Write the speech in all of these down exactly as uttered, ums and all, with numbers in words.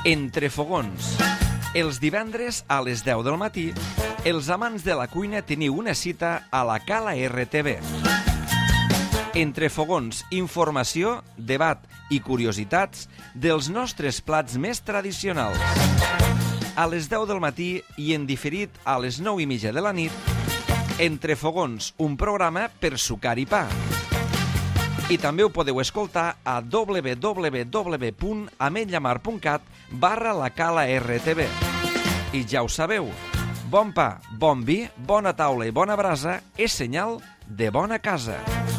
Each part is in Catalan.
Entre fogons. Els divendres a les deu del matí, els amants de la cuina teniu una cita a la Cala R T V. Entre fogons, informació, debat i curiositats dels nostres plats més tradicionals. A les deu del matí i en diferit a les nou i mitja de la nit, Entre fogons, un programa per sucar i pa. I també ho podeu escoltar a w w w punt ametlllamar punt cat barra la Cala R T V. I ja ho sabeu, bon pa, bon vi, bona taula i bona brasa és senyal de bona casa.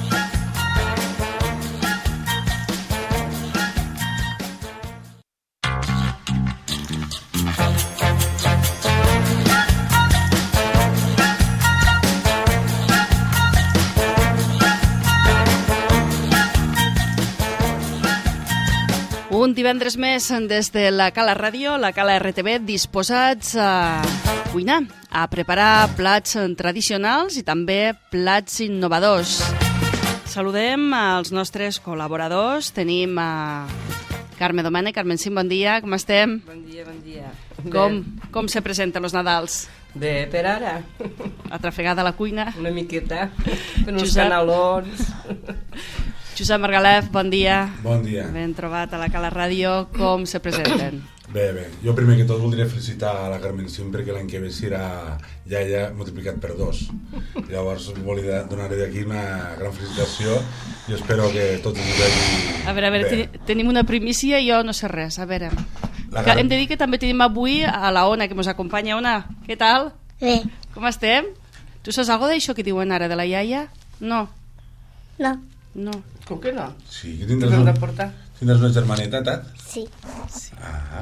Un divendres més des de la Cala Ràdio, la Cala R T V, disposats a cuinar, a preparar plats tradicionals i també plats innovadors. Saludem als nostres col·laboradors. Tenim a Carme Domènech. Carmencín, bon dia, com estem? Bon dia, bon dia. Com, com se presenten els Nadals? Bé, per ara. Atrafegada a la cuina? Una miqueta, fent uns Josep. canalons. Josep Margalef, bon dia. Bon dia. Ben trobat a la Cala Ràdio. Com se presenten? Bé, bé. Jo primer que tot voldria felicitar a la Carmencín perquè l'any que ve serà iaia multiplicat per dos. Llavors volia donar-li d'aquí una gran felicitació i espero que tot ens vegi A veure, a veure, bé. ten tenim una primícia i jo no sé res. A veure, La que Car- hem de dir que també tenim avui a la Ona, que ens acompanya. Ona, què tal? Bé, Com estem? Tu saps alguna d'això que diuen ara de la iaia? No, no, no. Com que no? Sí, que Què tindràs, t'hem un, de portar? tindràs una germaneta, Tat? sí. Ah.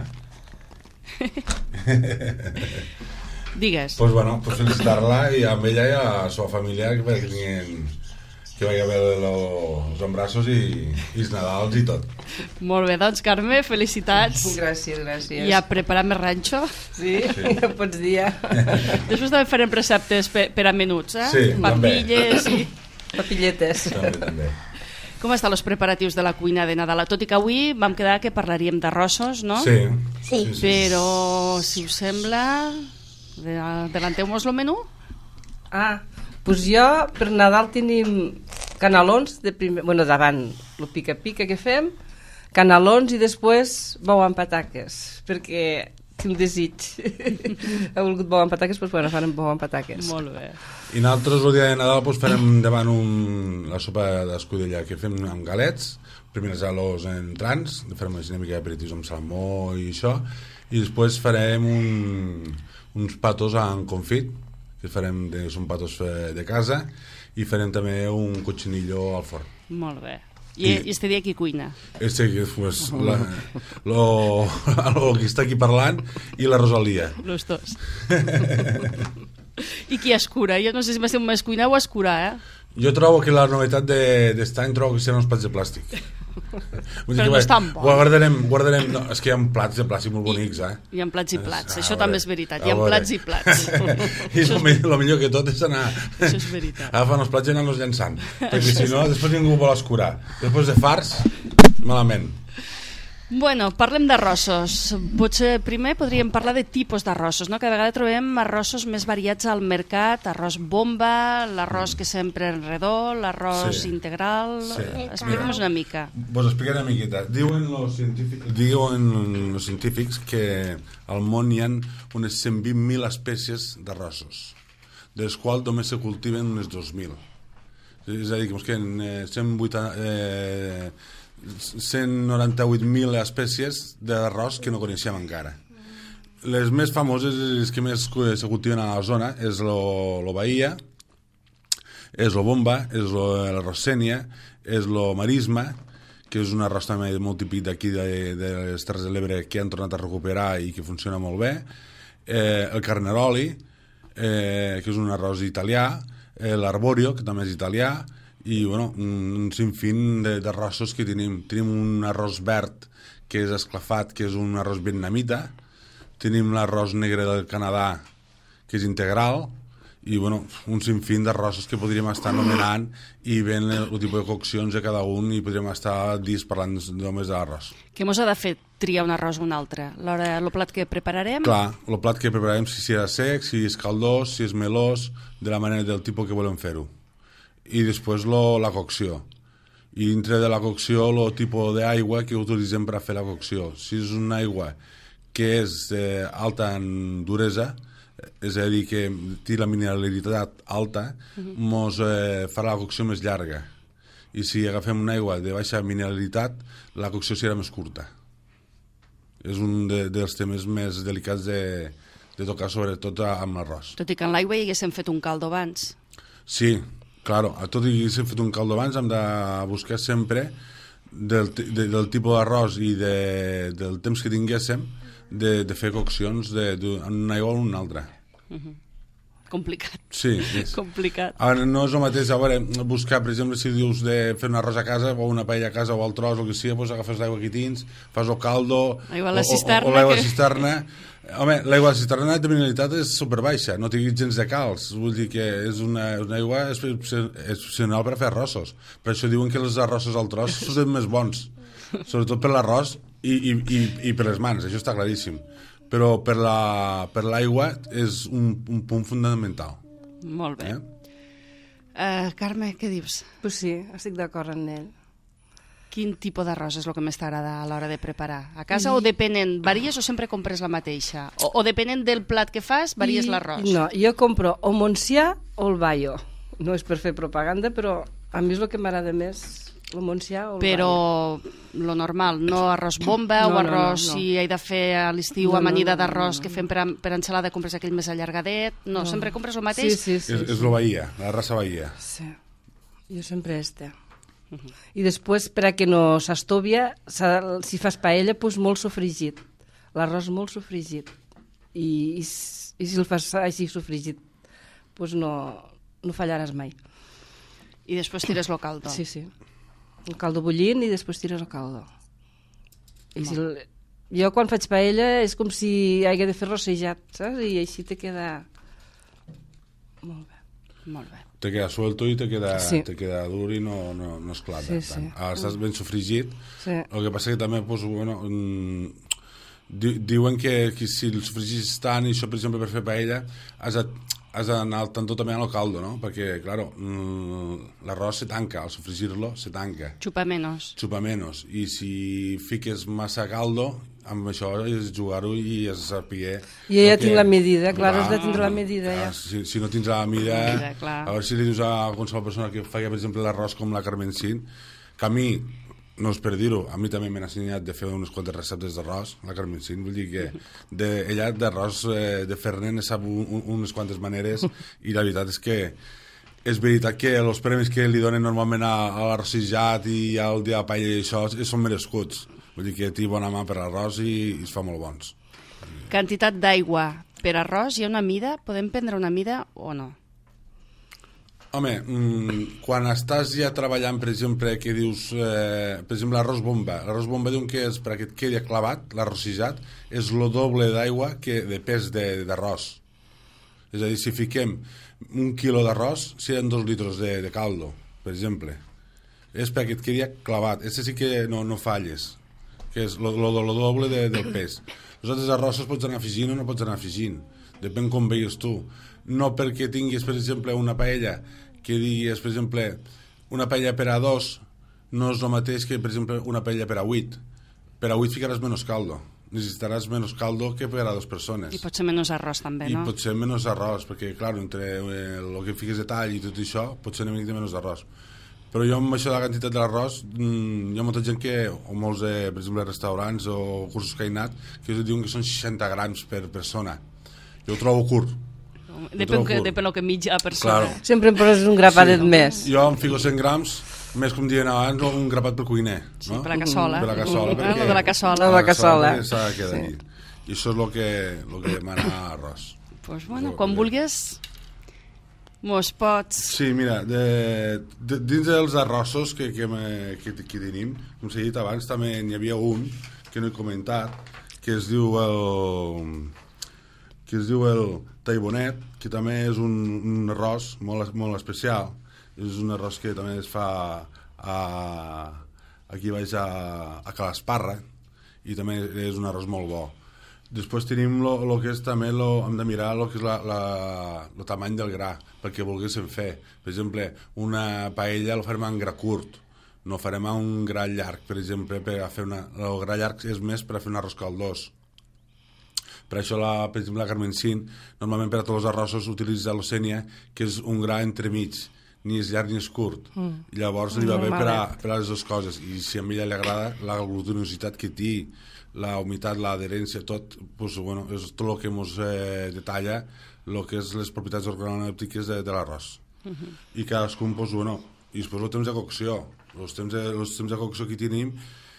Digues. Pues bueno, pues felicitar-la i amb ella i a la seva família que, que tinguin que vagi bé els embrassos i, i els Nadals i tot. Molt bé, doncs Carme, felicitats. Gràcies, gràcies. I a preparar més ranxo. Sí? Sí. Ja pots dir. Després també farem receptes per, per a menuts, eh? Sí, Papilles i... Papilletes. També, també. Com estan els preparatius de la cuina de Nadal? Tot i que avui vam quedar que parlaríem d'arrossos, no? Sí. Sí. Però, si us sembla, adelanteu-nos el menú? Ah, doncs jo per Nadal tenim canalons de primer, bueno, davant el pica-pica que fem, canalons i després bou amb pataques, perquè tinc desig. He volgut bou amb pataques, doncs bueno, farem bou amb pataques. Molt bé. I nosaltres el dia de Nadal pues, farem davant un, la sopa d'escudella que fem amb galets, primer els alos entrants, farem una mica d'aperitius amb salmó i això, i després farem un, uns patos amb confit, que farem de, són patos de casa, i farem també un cochinillo al forn. Molt bé. I, I- i este dia qui cuina? Este que pues, la, lo, lo que està aquí parlant i la Rosalia. Los dos. I qui escura? Jo no sé si m'estem més cuinar o escurar, eh? Jo trobo que la novetat d'este any trobo que seran els plats de plàstic. Vull dir Però que, no bé, estan bons. guardarem, guardarem, no, és que hi ha plats de plàstic molt bonics, eh? Hi ha plats i plats, Ah, això a també veure, és veritat. a Hi ha veure. plats i plats. I Això el és- millor, millor que tot és anar Això és veritat. agafant els plats i anar-los llançant, perquè si no després ningú vol escurar, després de farts malament. Bueno, parlem d'arrossos. Potser primer podríem parlar de tipus d'arrossos, no? Cada vegada trobem arrossos més variats al mercat, arròs bomba, l'arròs que sempre en redó, l'arròs Sí. integral... Sí. Explica'm-nos una mica. Vos explicaré una miqueta. Diuen els científics, diuen els científics que al món hi ha unes cent vint mil espècies d'arrossos, dels quals només se cultiven unes dos mil. És a dir, que ens queden eh, cent vuitanta, eh, cent noranta-vuit mil espècies d'arròs que no coneixem encara. Les més famoses, les que més se cultiven a la zona, és lo, lo Bahia, és lo Bomba, és lo, l'arròs Sénia, és lo Marisma, que és un arròs també molt típic d'aquí de, de les Terres de l'Ebre que han tornat a recuperar i que funciona molt bé, eh, el Carnaroli, eh, que és un arròs italià, eh, l'Arborio, que també és italià, i bueno, un sinfín d'arrossos que tenim. Tenim un arròs verd que és esclafat, que és un arròs vietnamita, tenim l'arròs negre del Canadà, que és integral, i bueno, un sinfín d'arrossos que podríem estar anomenant i veient el, el tipus de coccions de cada un i podríem estar dits parlant només d'arròs. Què mos ha de fer triar un arròs o un altre? L'hora, el plat que prepararem? Clar, el plat que prepararem, si serà sec, si és caldós, si és melós, de la manera del tipus que volem fer-ho. I després lo, la cocció. I dintre de la cocció, el tipus d'aigua que utilitzem per a fer la cocció. Si és una aigua que és eh, alta en duresa, és a dir, que té la mineralitat alta, uh-huh. mos eh, farà la cocció més llarga. I si agafem una aigua de baixa mineralitat, la cocció serà més curta. És un de, dels temes més delicats de, de tocar, sobretot amb l'arròs. Tot i que en l'aigua hi haguéssim fet un caldo abans. Sí, claro, tot i que haguéssim fet un caldo abans, hem de buscar sempre del, de, del tipus d'arròs i de, del temps que tinguéssim de, de fer coccions de, de, en una aigua o en una altra. Uh-huh. Complicat. Sí, és. Complicat. Ara, no és el mateix, a veure, buscar, per exemple, si dius de fer un arròs a casa o una paella a casa o el tros o el que sigui, doncs agafes l'aigua que tens, fas el caldo Aigua a la o, cisterna, o, o l'aigua que... a cisterna. Home, l'aigua a la cisterna de mineralitat és superbaixa, no té gens de calç, vull dir que és una, una aigua excepcional per a fer arrossos. Per això diuen que els arrossos al tros són més bons, sobretot per l'arròs i, i, i, i per les mans, això està claríssim. Però per la, per l'aigua és un, un punt fonamental. Molt bé. Eh? Uh, Carme, què dius? Pues sí, estic d'acord amb ell. Quin tipus d'arròs és el que més t'agrada a l'hora de preparar? A casa I... o depenent, varies o sempre compres la mateixa? O, o depenent del plat que fas, varies I... l'arròs? No, jo compro o Montsià o el Baio. No és per fer propaganda, però a mi és el que m'agrada més, el Montsià o el Però Baio. lo normal, no arròs bomba no, o arròs no, no, no. si he de fer a l'estiu No, no, amanida no, d'arròs no, no. que fem per, a, per ensalada, compres aquell més allargadet. No, No. sempre compres el mateix? Sí, sí, sí. És, és la Bahia, la raça Bahia. Sí, jo sempre este. Uh-huh. I després, per a que no s'estovia, si fas paella, pues molt sofregit. L'arròs molt sofregit. I, i, i si el fas així sofregit, pues no, no fallaràs mai. I després tires el caldo. Sí, sí. El caldo bullint i després tires el caldo. I si el, jo quan faig paella és com si hagués de fer rossejat, saps? I així te queda molt bé. Molt bé. Te queda suelto i te queda, Sí. te queda dur i no, no, no esclata. Sí, sí. Ara estàs ben sofregit. Sí. El que passa que també, pues, bueno, mm, di, diuen que, que si el sofregis tant, i això, per exemple, per fer paella, has de, has d'anar al tanto també al caldo, no? Perquè, claro, mm, l'arròs se tanca, al sofregir-lo se tanca. Xupa menos. Xupa menos. I si fiques massa caldo, amb això és jugar-ho i és saber... Jo ja que- tinc la medida, clar, Clar, has de tindre la medida, clar, ja. Si, si no tens la mida, La mida, clar. a veure si li dius a qualsevol persona que feia, per exemple, l'arròs com la Carmencín, que a mi, no és per dir-ho, a mi també m'han ensenyat de fer unes quantes receptes d'arròs, la Carmencín, vull dir que de, ella d'arròs eh, de fer-ne ne sap un, un, unes quantes maneres i la veritat és que és veritat que els premis que li donen normalment a, a l'arrossejat i al dia de paella i això són merescuts. Vull dir que té bona mà per arròs i, i es fa molt bons. Quantitat d'aigua per arròs, hi ha una mida? Podem prendre una mida o no? Home, mmm, quan estàs ja treballant, per exemple, que dius, eh, per exemple, l'arròs bomba. L'arròs bomba diuen que és, perquè et quedi clavat, l'arrossejat, és el doble d'aigua que de pes de- d'arròs. És a dir, si fiquem un quilo d'arròs, seran dos litres de, de caldo, per exemple. És perquè et quedi clavat. Este sí que no, no falles, que és el doble de, del pes. Els altres arrossos pots anar afegint o no pots anar afegint. Depèn com veus tu. No perquè tinguis, per exemple, una paella que diguis, per exemple, una paella per a dos no és el mateix que, per exemple, una paella per a vuit. Per a vuit ficaràs menys caldo. Necessitaràs menys caldo que per a dues persones. I pot ser menys arròs també, I no? pot ser menys arròs, perquè, clar, entre eh, el que fiques de tall i tot això, pot ser una mica menys arròs. Però jo amb això de la quantitat de l'arròs, mmm, hi ha molta gent que, o molts, eh, per exemple, restaurants o cursos que he anat, que us diuen que són seixanta grams per persona. Jo ho trobo curt. Depèn, que, depèn el que mitja persona. Claro. Sempre em poses un grapadet Sí. més. Jo em fico cent grams, més com diuen abans, un grapat per cuiner. Sí, no? per la cassola. Per la cassola. Mm, perquè- lo de la cassola. La cassola. perquè s'ha de quedar allí. I això és el que, el que demana arròs. Pues bueno, quan vulguis, mos pots... Sí, mira, de, de, dins dels arrossos que, que, me, que, que tenim, com s'ha dit abans, també n'hi havia un que no he comentat, que es diu el, que es diu el taibonet, que també és un, un arròs molt, molt especial. És un arròs que també es fa a, aquí baix a, a Calasparra, i també és un arròs molt bo. Després tenim el que és també, lo, hem de mirar el que és la, la, el tamany del gra, perquè volguéssim fer. Per exemple, una paella la farem en gra curt, no farem un gra llarg, per exemple, per a fer una... El gra llarg és més per a fer un arròs caldós. Per això, la, per exemple, la Carmencín, normalment per a tots els arrossos utilitza l'ocènia, que és un gra entremig, ni és llarg ni és curt. Mm. Llavors li va bé per a, per a les dues coses. I si a ella li agrada la glutinositat que té, la humitat, l'adherència, tot, pues, bueno, és tot el que ens eh, detalla el que és les propietats organolèptiques de, de l'arròs. Uh-huh. I cadascun, pues, bueno, i després el temps de cocció. Els temps de, els temps de cocció que tenim,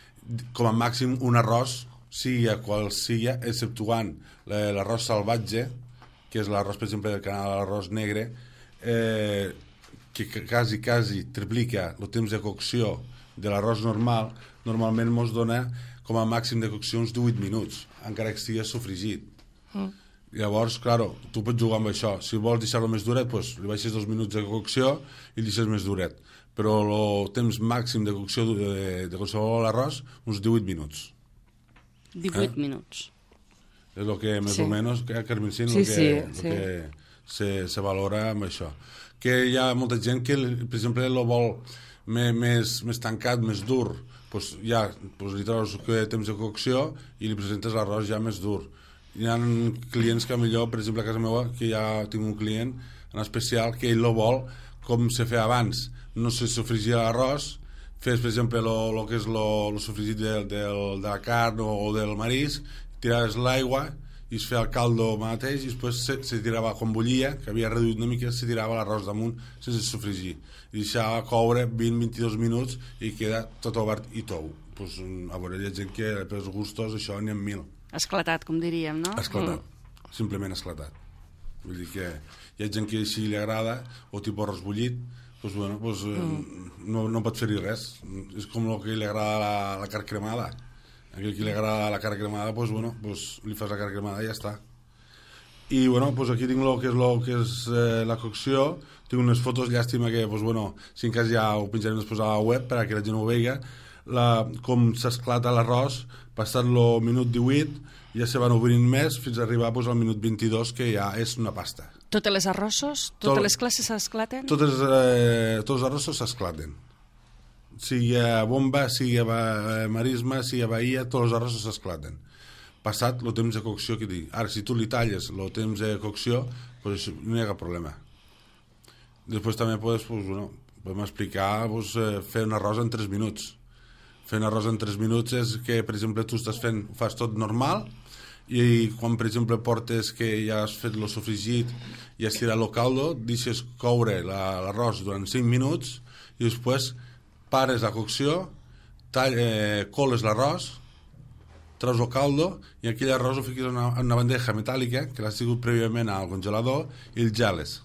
com a màxim un arròs, sigui qual sigui, exceptuant l'arròs salvatge, que és l'arròs, per exemple, del canal, l'arròs negre, eh, que quasi, quasi triplica el temps de cocció de l'arròs normal, normalment ens dona com a màxim de cocció uns divuit minuts, encara que estigui sofregit. Mm. Llavors, claro, tu pots jugar amb això. Si vols deixar-lo més duret, pues, li baixes dos minuts de cocció i el deixes més duret. Però el temps màxim de cocció de, de qualsevol arròs, uns divuit minuts. divuit eh? minuts. És el que, més sí. o menys, que Carmencín, sí, el que, sí, el sí. que se, se valora amb això. Que hi ha molta gent que, per exemple, el vol més, més, més tancat, més dur, pues ja pues li treus temps de cocció i li presentes l'arròs ja més dur. Hi ha clients que millor, per exemple a casa meva, que ja tinc un client en especial que ell lo vol com se feia abans, no se sofregia l'arròs, fes per exemple el que és el sofregit de, de, de la carn o, o del marisc, tiraves l'aigua i es feia el caldo mateix i després se, se tirava, quan bullia, que havia reduït una mica, se tirava l'arròs damunt sense sofregir i deixava coure vint a vint-i-dos minuts i queda tot obert i tou. Pues, a veure, hi ha gent que per els gustos això n'hi ha mil. Esclatat, com diríem, no? Esclatat, mm. simplement esclatat. Vull dir que hi ha gent que així li agrada, o tipus arròs bullit, pues, bueno, pues, mm. no, no pot fer-hi res. És com el que li agrada la, la carn cremada. Aquell que li agrada la carn cremada, pues, bueno, pues, li fas la carn cremada i ja està. I bueno, pues aquí tinc el que és, lo que és eh, la cocció, tinc unes fotos, llàstima que, pues, bueno, si en cas ja ho penjarem després a la web perquè la gent ho veiga, la, com s'esclata l'arròs, passat-lo minut divuit, ja se van obrint més fins a arribar pues, al minut vint-i-dos, que ja és una pasta. Totes les arrossos, totes Tot, les classes s'esclaten? Totes, eh, tots els arrossos s'esclaten. Sigui a bomba, sigui a marisma, sigui a bahia, tots els arrossos s'esclaten. Passat el temps de cocció que dic. Ara, si tu li talles el temps de cocció, pues, no hi ha cap problema. Després també podes, pues, bueno, podem explicar pues, fer un arròs en tres minuts. Fer un arròs en tres minuts és que, per exemple, tu estàs fent, ho fas tot normal i quan, per exemple, portes que ja has fet el sofregit i has tirat el caldo, deixes coure l'arròs durant cinc minuts i després pares la cocció, tall, eh, coles l'arròs, treus el caldo i aquell arròs ho fiques en una, en una bandeja metàl·lica que l'has tingut prèviament al congelador i el geles.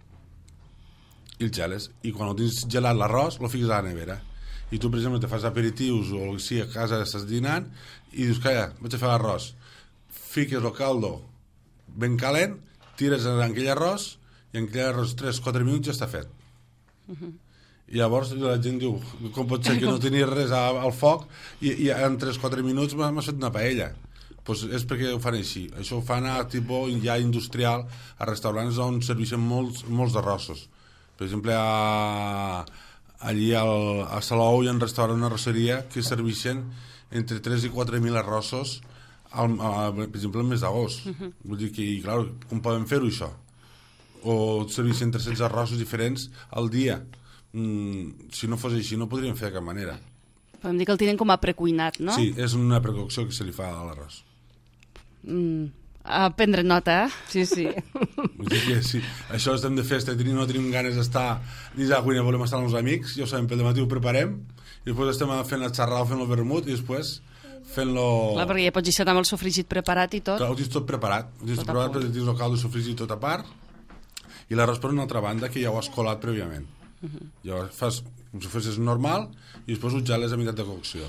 I el geles. I quan ho tens gelat l'arròs, lo fiques a la nevera. I tu, per exemple, te fas aperitius o el que sigui, a casa estàs dinant i dius, calla, vaig a fer l'arròs. Fiques el caldo ben calent, tires en aquell arròs i en aquell arròs tres a quatre minuts ja està fet. Uh-huh. I llavors la gent diu, com pot ser que no tenies res al foc i, i en tres a quatre minuts m'has fet una paella? Pues és perquè ho fan així. Això ho fan a tipus ja industrial, a restaurants on serveixen molts, molts arrossos. Per exemple, a, allí al, a Salou hi ha un restaurant, una arrosseria que serveixen entre tres i quatre mil arrossos al, a, per exemple el mes d'agost. Uh-huh. Vull dir que, i clar, com podem fer-ho això? O serveixen tres-cents arrossos diferents al dia. Mm, si no fos així no podríem fer de cap manera. Podem dir que el tenen com a precuinat, no? Sí, és una precocció que se li fa a l'arròs. Mm, a prendre nota, eh? Sí, sí. Vull dir que sí. Això estem de festa, no tenim ganes d'estar dins de la cuina, volem estar amb els amics, ja ho sabem, pel dematí ho preparem i després estem fent la xarrada, fent el vermut i després fent-lo... Clar, perquè ja pots deixar amb el sofregit preparat i tot. Clar, ho tens tot preparat, ho tens tot, tot preparat perquè tens el caldo sofregit tot a part i l'arròs per una altra banda que ja ho has colat prèviament. Uh-huh. Llavors fas com si fossis normal i després ho geles a meitat de cocció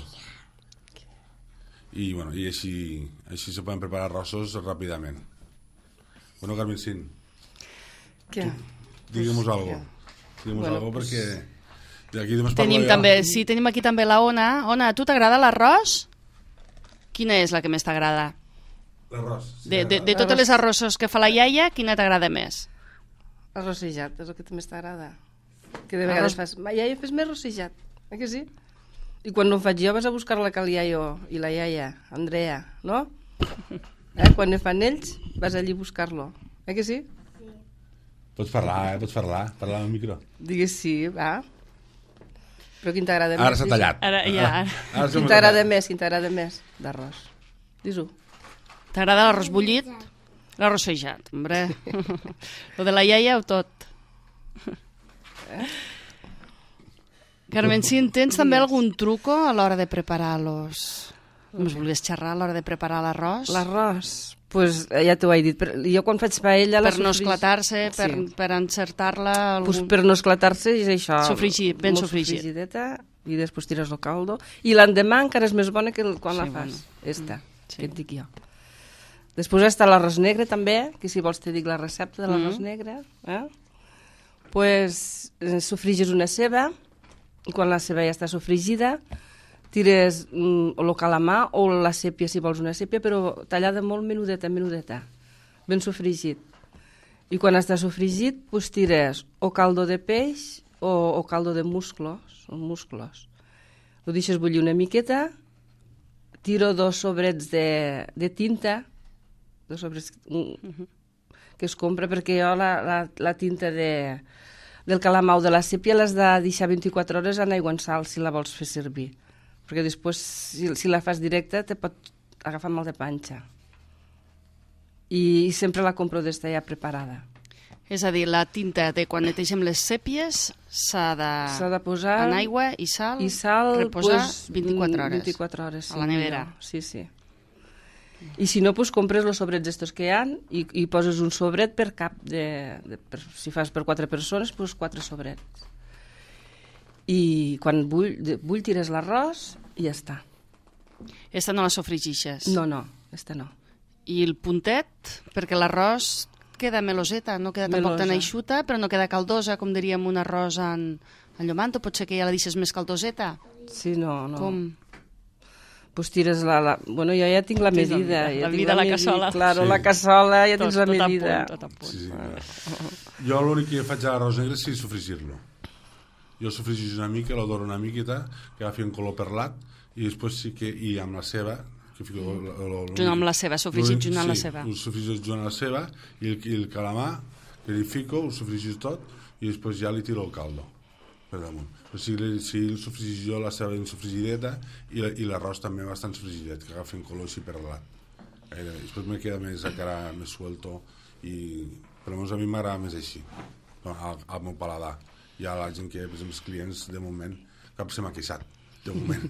i, bueno, i així, així se poden preparar arrossos ràpidament. Bueno, Carmencín, Què? digue'm-nos algo. Digue'm-nos Bueno, algo pues- perquè... D'aquí només Tenim parlo jo. també, sí, tenim aquí també la Ona. Ona, a tu t'agrada l'arròs? Quina és la que més t'agrada? L'arròs. sí, De, de, de l'arròs. totes les arrossos que fa la iaia, quina t'agrada més? El rossejat, és el que més t'agrada. Que de vegades Arròs- fas... Ma iaia, fes més rossejat, eh que sí? I quan no ho faig jo vas a buscar-la que el iaio i la iaia, Andrea, no? Eh? Quan ne fan ells, vas allí a buscar-lo, eh que sí? Pots parlar, eh? Pots parlar. Parlar al micro. Digues sí, va. Però quin t'agrada més? Ara s'ha tallat. Ara, ja, ara. Ara Quin t'agrada més? Quin t'agrada més d'arròs? Dis-ho. T'agrada l'arròs bullit? L'arrossejat, hombre. Lo de la iaia o tot. Carmencín, tens també algun truco a l'hora de preparar los... Ens volies xerrar a l'hora de preparar l'arròs? L'arròs, pues, ja t'ho he dit. Per, jo quan faig paella... la Per no sofrigi- esclatar-se, per, Sí. per encertar-la... Algun... Pues per no esclatar-se és això. Sofregit, ben molt sofregit. sofrigideta, i després tires el caldo. I l'endemà encara és més bona que el, quan Sí, la fas. bueno. Esta, sí. que et dic jo. Després està l'arròs negre també, que si vols te dic la recepta de l'arròs Mm. negre. Eh? Pues eh, sofrigis una ceba, i quan la ceba ja està sofrigida, tires mm, el calamar o la sèpia, si vols una sèpia, però tallada molt menudeta, menudeta, ben sofrigit. I quan està sofrigit, pues tires o caldo de peix o, o caldo de musclos, o musclos. Ho deixes bullir una miqueta, tiro dos sobrets de, de tinta, dos sobrets mm, que es compra, perquè jo la, la, la tinta de, del calamar o de la sèpia l'has de deixar vint-i-quatre hores en aigua en sal si la vols fer servir, perquè després si, si la fas directa te pot agafar mal de panxa. I, i sempre la compro d'esta ja preparada. És a dir, la tinta de quan netegem les sèpies s'ha de... S'ha de posar en aigua i sal, i sal, reposar pues, vint-i-quatre hores. vint-i-quatre hores, sí, a la nevera. millor. Sí, sí. I si no, pues, compres els sobrets estos que hi ha i, i poses un sobret per cap de... de per, si fas per quatre persones, pues quatre sobrets. I quan bull, de, bull tires l'arròs i ja està. Esta no la sofregixes. No, no, esta no. I el puntet, perquè l'arròs queda meloseta, no queda tampoc Melosa. tan eixuta, però no queda caldosa, com diríem un arròs en, en llomant, o potser que ja la deixes més caldoseta? Sí, no, no. Com? Pues tires la, la... Bueno, jo ja tinc la Tens la medida. mida, ja la tinc mida a la medi- cassola. Claro, Sí. la cassola, ja Tot, tens la tot a medida. punt, tot a punt. Sí, sí. Jo l'únic que faig a l'arròs negre és sofregir-lo. Jo sofregis una mica, lo doro una miqueta, que agafi un color perlat, i després sí que, i amb la ceba, que fico... Lo, lo, lo, Junt amb la ceba, sofregit junt amb la sí, ceba. ho sofregis junt amb la ceba, i el, i el calamar, que li fico, ho sofregis tot, i després ja li tiro el caldo per damunt. O sigui, si el sofregis jo, la ceba ben sofrigideta, i, la- i l'arròs també bastant sofrigidet, que agafi un color així perlat. Eh, després me queda més encara més suelto, i per almenys a mi m'agrada més així, al, al meu paladar. Hi ha la gent que, per exemple, els clients, de moment, cap se m'ha queixat, de moment.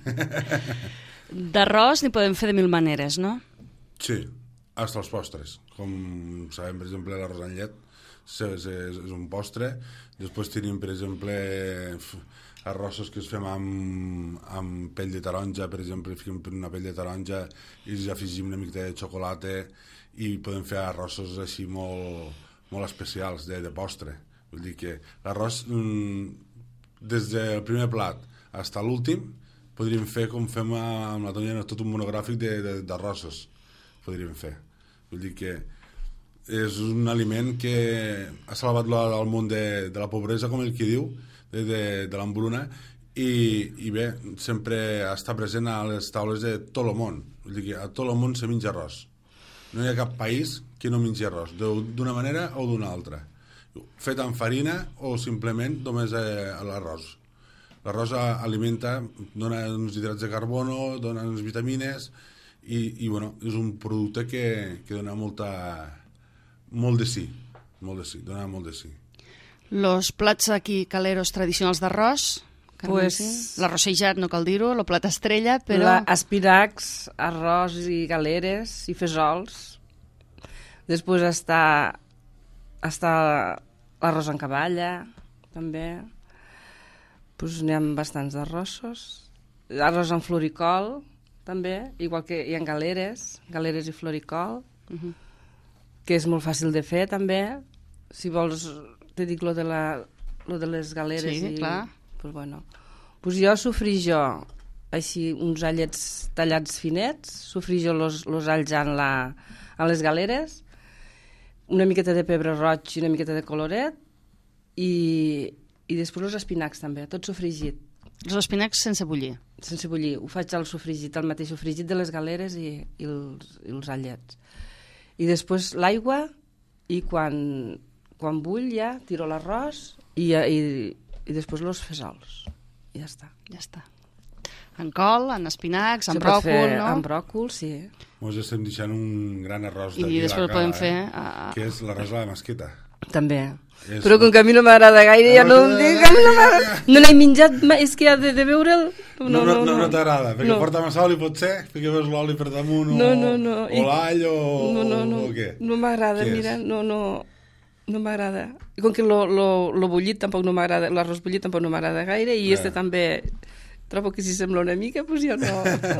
D'arròs n'hi podem fer de mil maneres, no? Sí, hasta els postres. Com sabem, per exemple, l'arròs amb llet és, és, és un postre. Després tenim, per exemple, f- arrossos que es fem amb, amb pell de taronja, per exemple, fiquem una pell de taronja i ja afegim una mica de xocolata i podem fer arrossos així molt, molt especials de, de postre. Vull dir que l'arròs, mm, des del primer plat fins a l'últim, podríem fer com fem amb la Tonya, tot un monogràfic de- de- d'arrossos, podríem fer. Vull dir que és un aliment que ha salvat la- el món de, de la pobresa, com el que diu, de, de, de l'hambruna, i, i bé, sempre està present a les taules de tot el món. Vull dir que a tot el món se menja arròs. No hi ha cap país que no mengi arròs, de- d'una manera o d'una altra. Fet amb farina o simplement només eh, l'arròs. L'arròs a- alimenta, dona uns hidrats de carbono, dona unes vitamines i, i bueno, és un producte que, que dona molta, molt de sí, molt de sí, dona molt de sí. Los plats aquí caleros tradicionals d'arròs, Carmen, Pues- sí? L'arrossejat, no cal dir-ho, el plat estrella, però... La, espinacs, arròs i galeres i fesols. Després està, està l'arròs en cavalla, també. Pues n'hi ha bastants d'arrossos. Arròs en floricol, també, igual que hi ha galeres, galeres i floricol. Mhm. que és molt fàcil de fer també. Si vols, te dic lo de, la, lo de les galeres. Sí, i, clar. Pues bueno. Pues jo sofrijo així uns allets tallats finets, sofrijo los, los alls en, la, en les galeres, una miqueta de pebre roig i una miqueta de coloret, i, i després els espinacs també, tot sofrigit. Els espinacs sense bullir. Sense bullir, ho faig al sofrigit, el mateix sofrigit de les galeres i, i, els, i els allets. I després l'aigua, i quan, quan bull ja tiro l'arròs i, i, i després els fesols. I ja està. Ja està. En col, en espinacs, en Se pot bròcol, fer no? En bròcol, sí. Mos estem deixant un gran arròs I d'aquí a després la podem cala, fer, eh? ah, que és l'arròs a la masqueta. També. És Però com un- que a mi no m'agrada gaire, ja no em dic, a mi no m'agrada. No l'he menjat mai, és que ja de, de veure'l... No, no, no, no, no t'agrada, perquè No. porta massa oli, potser, perquè veus l'oli per damunt, o, No, no, no. o l'all, o, No, no, no, o què? no m'agrada, Què és? mira, no, no, no m'agrada. I com que lo, lo, lo bullit tampoc no m'agrada, l'arròs bullit tampoc no m'agrada gaire, i Ja. este també trobo que si sembla una mica, doncs jo no...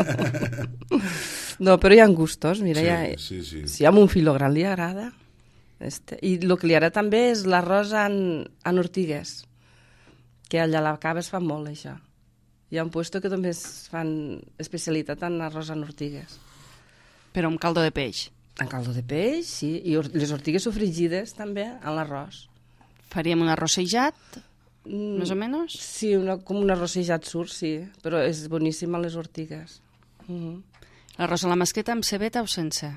No, però hi ha gustos, mira, Sí, ja... sí, sí. Si a mon fill gran li agrada. Este. I el que li agrada també és l'arròs en, en ortigues, que allà a la cava es fa molt, això. Hi ha un puesto que també es fan especialitat en arròs en ortigues. Però amb caldo de peix. En caldo de peix, sí, i or les ortigues sofrigides també en l'arròs. Faríem un arrossejat, Mm, més o menys? Sí, una, com un arrossejat surt, sí, però és boníssim a les ortigues. Mm -hmm. L'arròs a la masqueta amb cebeta o sense?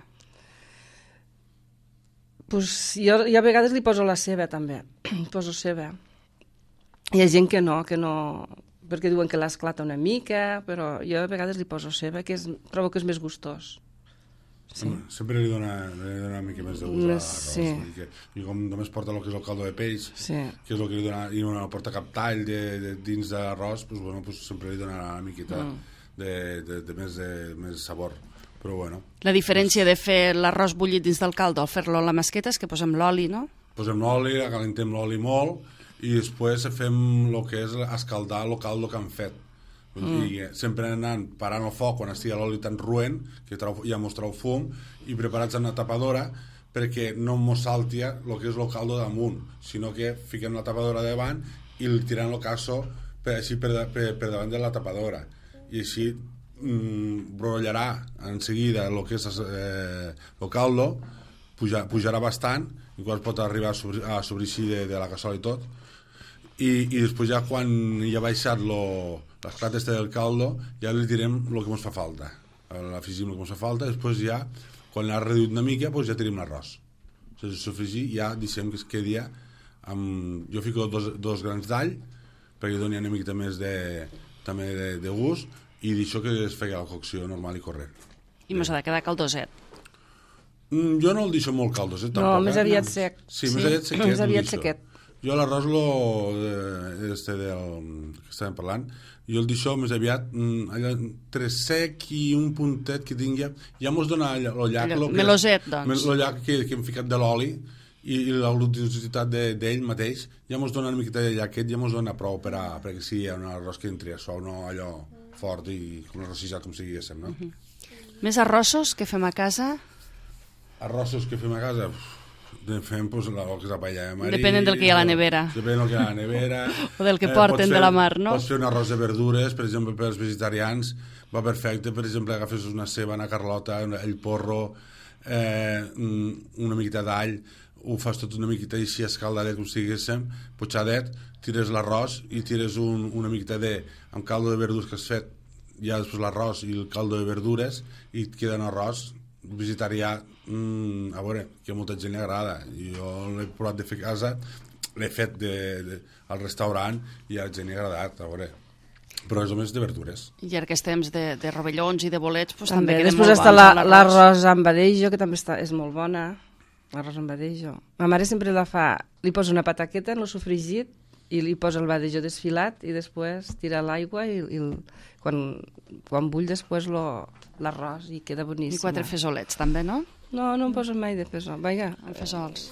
Pues jo, jo a vegades li poso la ceba, també. Poso ceba. Hi ha gent que no, que no... perquè diuen que l'esclata una mica, però jo a vegades li poso ceba, que és, trobo que és més gustós. Sí. Home, sempre li dona, li dona una mica més de gust a Més- l'arròs. sí. vull dir que, I com només porta el que és el caldo de peix, Sí. que és el que li dona, i no porta cap tall de, de, dins de l'arròs, pues, bueno, pues, sempre li dona una miqueta Mm. de, de, de, més, de més sabor. Però bueno, La diferència de fer l'arròs bullit dins del caldo al fer-lo a la masqueta és que posem l'oli, no? posem l'oli, calentem l'oli molt, i després fem el que és escaldar el caldo que han fet. Mm. I sempre anant parant el foc quan estigui l'oli tan ruent, que trau, ja mos trau fum, i preparats en una tapadora perquè no mos salti el que és el caldo damunt, sinó que fiquem la tapadora davant i el tirant el casso per, així per, per, per davant de la tapadora. I així mm, brollarà en seguida el que és eh, el caldo, pujar, pujarà bastant, i quan pot arribar a, sobre, a sobreixir de, de la cassola i tot, i, i després ja quan ja ha baixat lo, l'esclat este del caldo, ja li tirem el que ens fa falta, l'afegim el que ens fa falta, després ja quan l'ha reduït una mica doncs ja tirem l'arròs, sense sofregir, ja deixem que es quedi amb... jo fico dos, dos grans d'all perquè doni una mica més de, també de, de gust, i deixo que es feia la cocció normal i corrent. I mos ha de quedar caldoset. Mm, jo no el deixo molt caldós, eh, No, tampoc, més eh? aviat sec. Sí, Sí. més aviat sequet. Més aviat el deixo. sequet. Jo l'arròs lo, de, este del que estàvem parlant, jo el deixo més aviat mm, allà, entre sec i un puntet que tingui, ja mos dona el llac, Allò, lo que, meloset, doncs. el llac que, que hem ficat de l'oli i, i la glutinositat de- d'ell mateix, ja mos dona una miqueta de llaquet, ja mos dona prou per a, perquè sí, hi ha un arròs que entri a so, no allò fort i com l'arrossejat com siguéssim, no? Mhm. Més arrossos que fem a casa? Arrossos que fem a casa, uf, en fem pues, la, el que és la paella de marí, Depenen del que hi ha a la nevera. depèn del que hi ha a la nevera O del que Eh, porten pots de fer- la mar, no? Pots fer un arròs de verdures, per exemple, per als vegetarians va perfecte, per exemple, agafes una ceba, una carlota, una- el porro, eh, mm, una miqueta d'all, ho fas tot una miqueta així escaldadet com si diguéssim, potxadet, tires l'arròs i tires un, una miqueta de, amb caldo de verdures que has fet, ja després l'arròs i el caldo de verdures, i et queda un arròs vegetarià, mm, a veure, que a molta gent li agrada. Jo l'he provat de fer a casa, l'he fet de, de, al restaurant i a la gent li ha agradat, a veure. Però és només de verdures. I ara aquests temps de, de rovellons i de bolets, pues, també, També. queden Després molt està bons la- amb l'arròs amb badejo, que també està, és molt bona. L'arròs amb badejo. Ma mare sempre la fa, li posa una pataqueta en el sofregit i li posa el badejo desfilat i després tira l'aigua i, i el, quan, quan bull després lo- l'arròs i queda boníssim. I quatre fesolets, també, no? No, no em poso mai de fesol. Vaja, En fesols.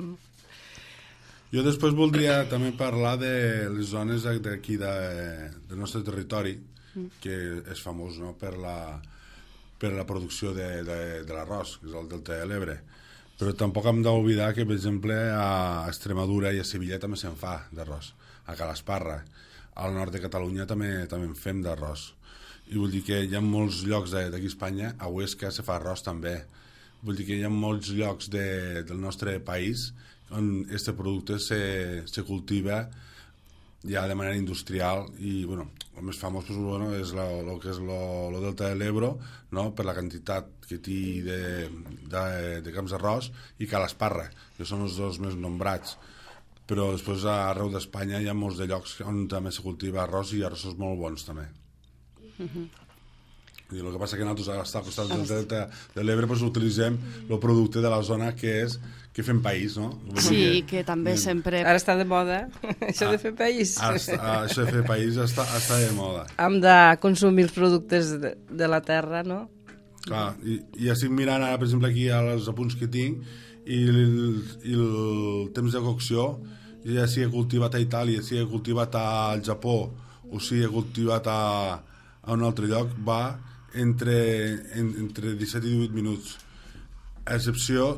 Jo després voldria també parlar de les zones d'aquí de, del nostre territori, que és famós, no?, per la, per la producció de, de, de l'arròs, que és el Delta de l'Ebre. Però tampoc hem d'oblidar que, per exemple, a Extremadura i a Sevilla també se'n fa d'arròs. A Calasparra, al nord de Catalunya també també en fem d'arròs. I vull dir que hi ha molts llocs d'aquí a Espanya, a Huesca se fa arròs també. Vull dir que hi ha molts llocs de, del nostre país on aquest producte se, se cultiva ja de manera industrial i, bueno, el més famós pues, bueno, és el que és el delta de l'Ebro, no? Per la quantitat que té de, de, de camps d'arròs, i Calasparra, que són els dos més nombrats. Però després arreu d'Espanya hi ha molts de llocs on també se cultiva arròs i arrossos molt bons també. Uh-huh. I el que passa que nosaltres al costat del delta de l'Ebre pues, utilitzem el producte de la zona que és que fem país, no? Sí, que, que també que, sempre... Ara està de moda, això ah, de fer país. Està, això de fer país està, està de moda. Hem de consumir els productes de, de la terra, no? Clar, i, i estic mirant ara, per exemple, aquí els apunts que tinc i el, i el temps de cocció, ja sigui cultivat a Itàlia, sigui cultivat al Japó o sigui cultivat a, a un altre lloc, va entre, en, entre disset i divuit minuts, a excepció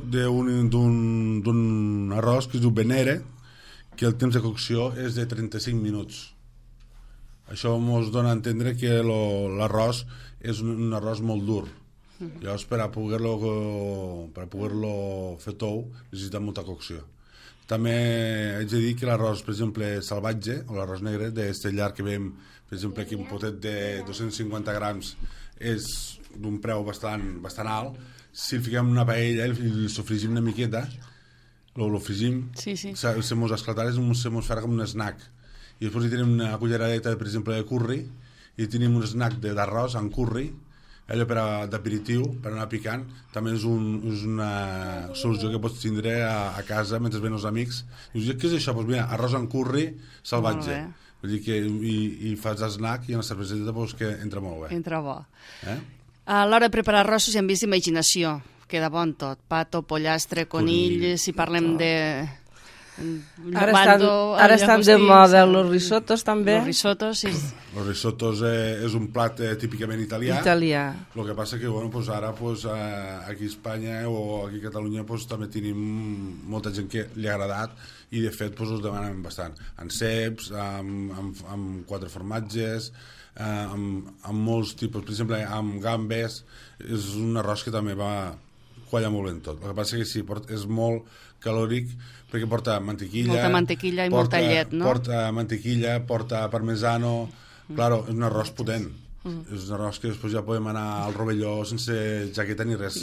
d'un arròs que es diu Venere, que el temps de cocció és de trenta-cinc minuts. Això ens dona a entendre que l'arròs és un, un arròs molt dur. Mm-hmm. Llavors, per a poder-lo per a poder-lo fer tou, necessita molta cocció. També haig de dir que l'arròs, per exemple, salvatge, o l'arròs negre, d'aquest llarg que veiem, per exemple, aquí un potet de dos-cents cinquanta grams, és d'un preu bastant, bastant alt. Si el fiquem en una paella i el sofregim una miqueta, lo fregim, sí, sí. se mos esclatarà, se mos farà com un snack. I després hi tenim una culleradeta, per exemple, de curri, i tenim un snack d'arròs amb curri, allò per a, d'aperitiu, per anar picant. També és, un, és una solució que pots tindre a, a casa mentre ven els amics. I dius, què és això? Doncs pues mira, arròs amb curri salvatge. Vull dir que i, i fas snack i en la cerveseta pues, que entra molt bé. Entra bo. Eh? A l'hora de preparar arrossos hi hem vist imaginació. Queda bon tot. Pato, pollastre, conill, conill. Si parlem de... Ara estan, ara estan de moda los risottos també. Los risottos, sí. Los risottos eh, és un plat eh, típicament italià. Italià. El que passa que bueno, pues ara pues, eh, aquí a Espanya o aquí a Catalunya pues, també tenim molta gent que li ha agradat i de fet pues, us demanen bastant. Amb ceps, amb, amb, amb quatre formatges, eh, amb, amb molts tipus, per exemple amb gambes, és un arròs que també va qualla molt ben tot. El que passa que sí, és molt calòric perquè porta mantequilla, molta mantequilla i porta, molta llet, no? Porta mantequilla, porta parmesano, mm. claro, és un arròs potent. Mm. És un arròs que després ja podem anar al rovelló sense jaqueta ni res.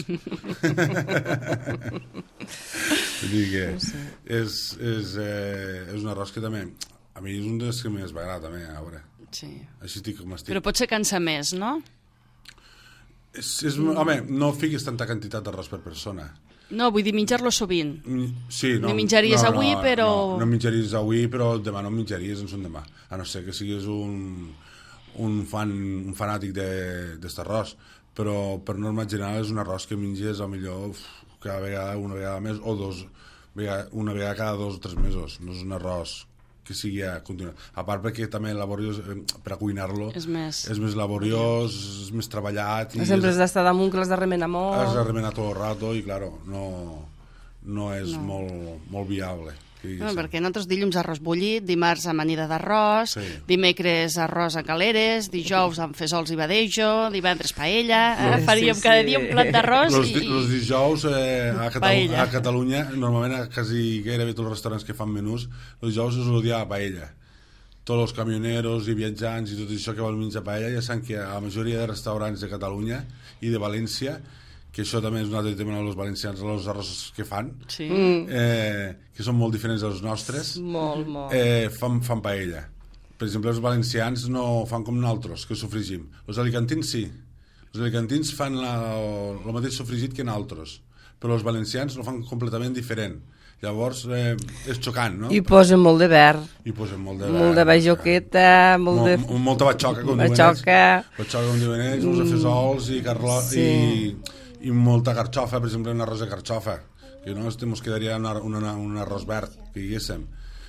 Vull dir que és, és, eh, és un arròs que també, a mi és un dels que més m'agrada també, a veure. Sí. Així estic com estic. Però potser cansa més, no? És, és, mm. Home, no fiquis tanta quantitat d'arròs per persona. No, vull dir menjar-lo sovint. Sí, no. No menjaries no, avui, no, però... No, no menjaries avui, però demà no menjaries en son demà. A no ser que siguis un, un, fan, un fanàtic d'aquest arròs. Però per norma general és un arròs que menges a millor uf, cada vegada, una vegada més, o dos, una vegada cada dos o tres mesos. No és un arròs que sigui a continuar. A part perquè també laboriós, per a cuinar-lo, és més, és més laboriós, és més treballat. I sempre has d'estar damunt, que l'has de remenar molt. Has de remenar tot el rato i, claro, no, no és no. Molt, molt viable. No, perquè nosaltres dilluns arròs bullit, dimarts amanida d'arròs, sí. Dimecres arròs a caleres, dijous amb fesols i badejo, divendres paella, eh? Faríem sí, sí. Cada dia un plat d'arròs los, i... Els dijous eh, a, Catalu a Catalunya, normalment a quasi gairebé tots els restaurants que fan menús, els dijous és el dia a paella. Tots els camioneros i viatjants i tot això que volen menjar paella ja saben que a la majoria de restaurants de Catalunya i de València, que això també és un altre tema dels valencians, els arrossos que fan, sí. eh, que són molt diferents dels nostres, molt, molt. Eh, fan, fan paella. Per exemple, els valencians no fan com nosaltres, que sofregim. Els alicantins sí. Els alicantins fan la, el mateix sofregit que nosaltres, però els valencians no fan completament diferent. Llavors, eh, és xocant, no? I posen molt de verd. I posen molt de verd. Molt de bajoqueta, molt de... Mol, molta batxoca, com diuen ells. Batxoca, com diuen ells, uns fesols i carlo... Sí. I... i molta carxofa, per exemple un arròs de carxofa que no ens quedaria un, un, un arròs verd que diguéssim,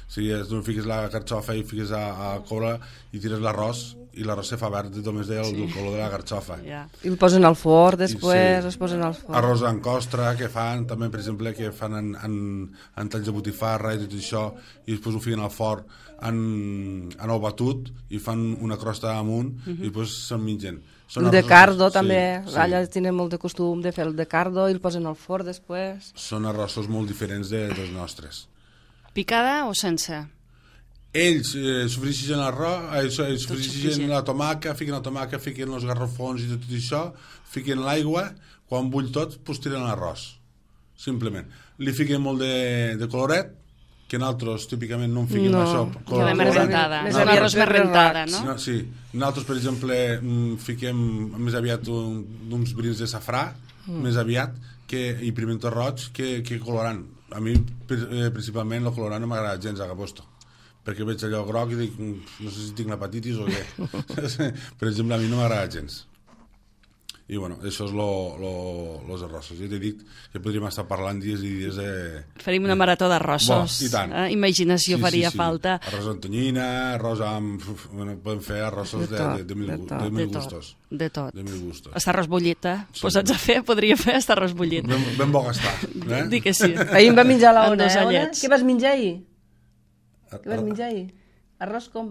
Si és, tu fiques la carxofa i fiques a, a coure i tires l'arròs i l'arròs se fa verd només del sí. color de la carxofa. Yeah. I el posen al forn després, sí. es posen al forn. Arròs en costra, que fan també, per exemple, que fan en, en, en talls de botifarra i tot això, i després ho fiquen al forn en, en ou batut i fan una crosta amunt uh -huh. i després se'n mengen. Són el de arrossos, cardo també, sí, allà sí. tenen molt de costum de fer el de cardo i el posen al forn després. Són arrossos molt diferents de, dels nostres. Picada o sense? Ells eh, sofreixen l'arròs, eh, sofreixen la tomaca, fiquen la tomaca, fiquen els garrofons i tot això, fiquen l'aigua, quan bull tot, pues tiren l'arròs. Simplement. Li fiquen molt de, de coloret, que nosaltres típicament no en fiquem no. això. Que la més rentada, no? Un arròs més rentada, no? no? Sí, nosaltres, per exemple, fiquem més aviat un, uns brins de safrà, mm. més aviat, que, i pimiento roig, que, que colorant. A mi, eh, principalment, el colorant no m'agrada gens, agaposto, perquè veig allò groc i dic, no sé si tinc l'hepatitis o què. Per exemple, a mi no m'agrada gens. I bueno, això és lo, lo, los arrossos. Jo t'he dit que podríem estar parlant dies i dies de... Faríem una marató d'arrossos. I tant. Eh? Imaginació sí, faria sí, sí. falta. Arròs amb tonyina, arròs amb... Bueno, podem fer arrossos de, de, de, de mil, de de mil de gustos. De tot. De mil gustos. Està arròs bullit, eh? Sí. Posats a fer, podria fer estar arròs bullit. Ben, ben bo gastar. Eh? Dic que sí. Ahir em va menjar la Amb ona, dos eh, ona? anyets. Què vas menjar ahir? Què vas menjar ahir? Arròs com?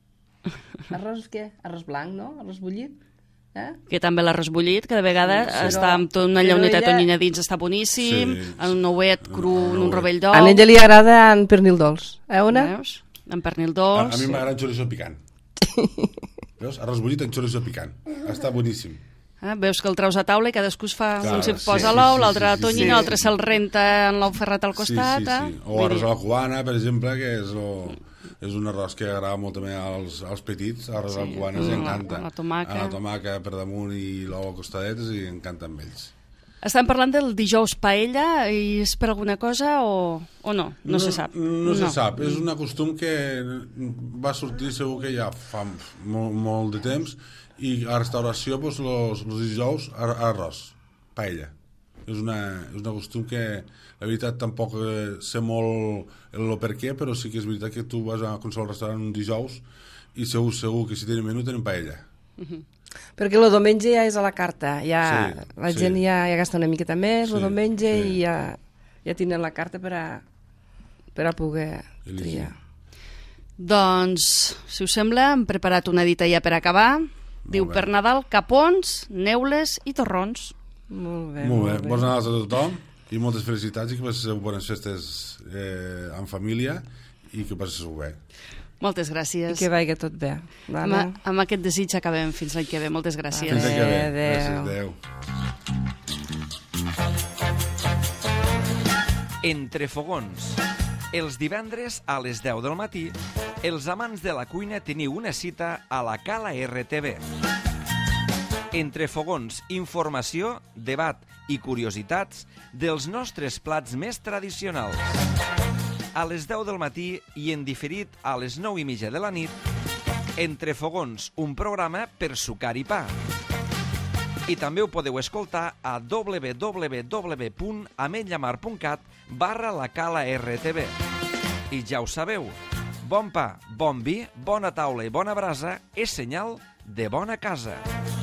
Arròs què? Arròs blanc, no? Arròs bullit? Eh? Que també l'arròs bullit, que de vegades sí, està amb tot una llauneta ella... tonyina dins, està boníssim, sí, en un ouet cru, en un rovell d'ou. A ella li agrada en pernil dolç, eh, ona? Veus? En pernil dolç. A, a mi m'agrada en chorizo picant. Veus? Arròs bullit en chorizo picant. Està boníssim. Eh? Veus que el treus a taula i cadascú es fa... Clar, un se'l sí, posa sí, l'ou, sí, l'altre sí, la sí, tonyina, sí. l'altre se'l renta en l'ou ferrat al costat. Sí, sí, sí. Eh? O arròs a la cubana, per exemple, que és, lo, és un arròs que agrada molt també als, als petits. Arròs sí, a la cubana els encanta. La tomaca. A la tomaca per damunt i l'ou a costadetes i encanta amb ells. Estem parlant del dijous paella i és per alguna cosa o, o no? No, no se sap. No, no, no se sap. És un costum que va sortir segur que ja fa molt, molt de temps i a restauració doncs, los, los dijous ar arròs, paella. És una, és una costum que la veritat tampoc sé molt el per què, però sí que és veritat que tu vas a qualsevol restaurant un dijous i segur, segur que si tenen menú tenen paella. Uh -huh. Perquè el diumenge ja és a la carta, ja, sí, la sí. gent ja, ja gasta una miqueta més, el sí, diumenge, sí. i ja, ja tenen la carta per a, per a poder Elegir. triar. Doncs, si us sembla, hem preparat una dita ja per acabar. Diu, bé. per Nadal, capons, neules i torrons. Molt bé, Molt bé. Bons Nadals a tothom i moltes felicitats i que passeu bones festes eh, en família i que passeu bé. Moltes I gràcies. que vagi tot bé. Vale? Amb, amb aquest desig acabem fins l'any que ve. Moltes gràcies. Fins l'any que ve. Adéu. Gràcies, adéu. Entre fogons. Els divendres a les deu del matí, els amants de la cuina teniu una cita a la Cala R T V. Entre fogons, informació, debat i curiositats dels nostres plats més tradicionals. A les deu del matí i en diferit a les nou i mitja de la nit, Entre fogons, un programa per sucar i pa. I també ho podeu escoltar a w w w punt ametlllamar punt cat barra la Cala R T V. I ja ho sabeu, bon pa, bon vi, bona taula i bona brasa és senyal de bona casa.